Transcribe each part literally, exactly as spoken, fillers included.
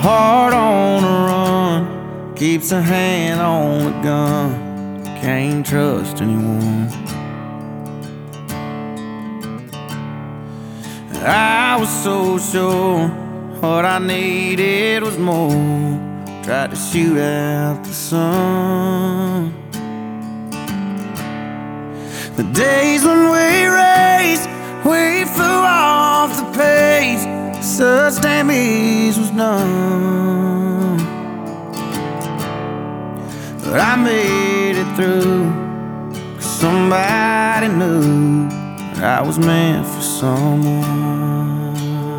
heart on the run, keeps a hand on the gun, can't trust anyone. I was so sure what I needed was more, tried to shoot out the sun. The days when we raced, we flew off the page, such damage was done. But I made it through, 'cause somebody knew that I was meant for someone.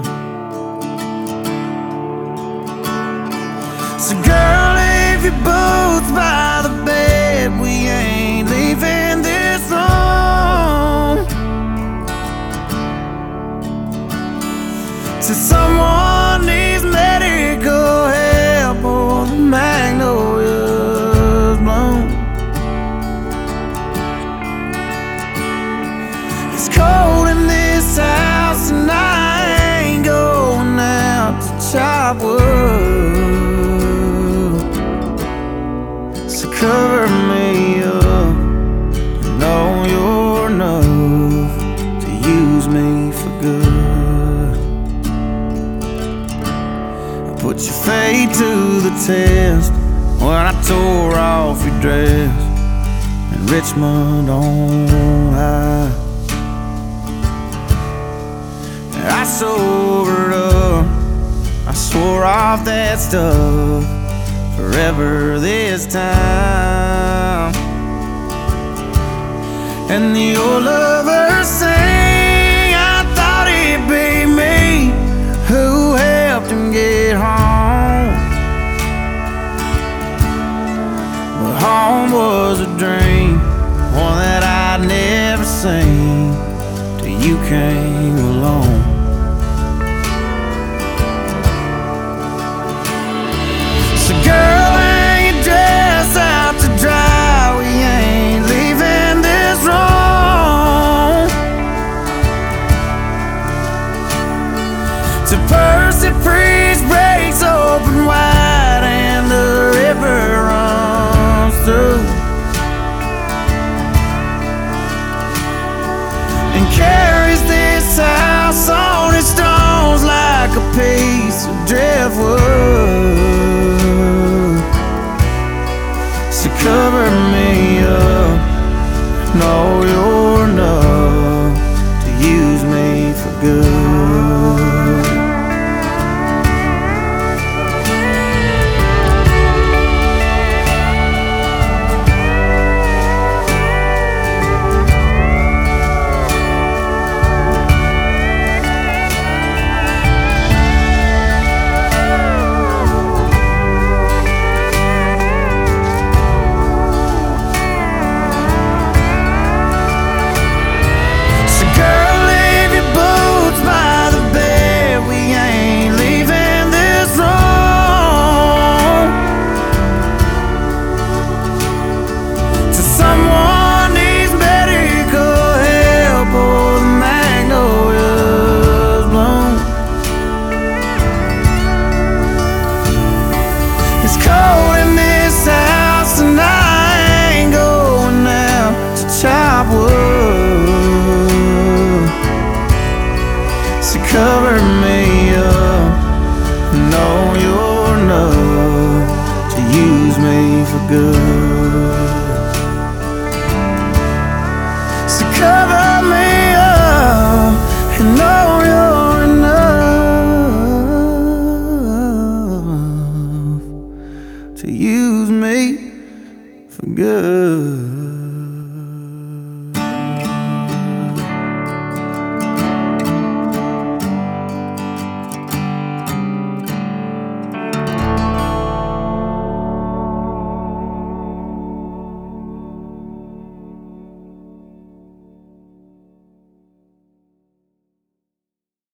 So girl, leave your boots by the bed, we ain't leaving this room till someone needs medical help or the magnolias bloom. It's cold in this house and I ain't going out to chop wood. So cover me up, you know you're enough to use me for good. Put your fate to the test when I tore off your dress in Richmond on high. I sobered up, I swore off that stuff forever this time. And the old lover sang, I thought it'd be me who helped him get home. But home was a dream, one that I'd never seen till you came along. So girl, hang your dress out to dry, we ain't leaving this room till Percy Priest breaks open wide and the river runs through and carries this house on its stones like a piece of driftwood. So cover me up, know you're enough to use me for good. It's cold in this house and I ain't going out to chop wood. So cover me up, know you're enough to use me for good. So cover me up and know you're enough to use me for good.